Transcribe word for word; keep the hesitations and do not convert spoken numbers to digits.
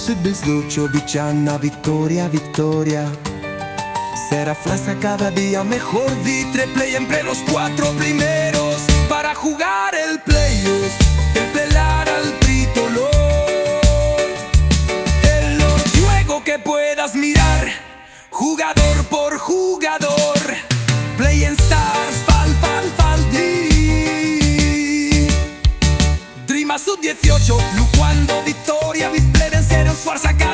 se bislucio, vicina, vittoria, vittoria. Será flasha cada día mejor, vitre play entre los cuatro primeros para jugar el playoff, el pelar al tricolor. El juego que puedas mirar, jugador por jugador. Play en Stars, fal, fal, fal, di. Dream a sub dieciocho, Luquando, Vittoria, Vitpleden, Zero, Sforza,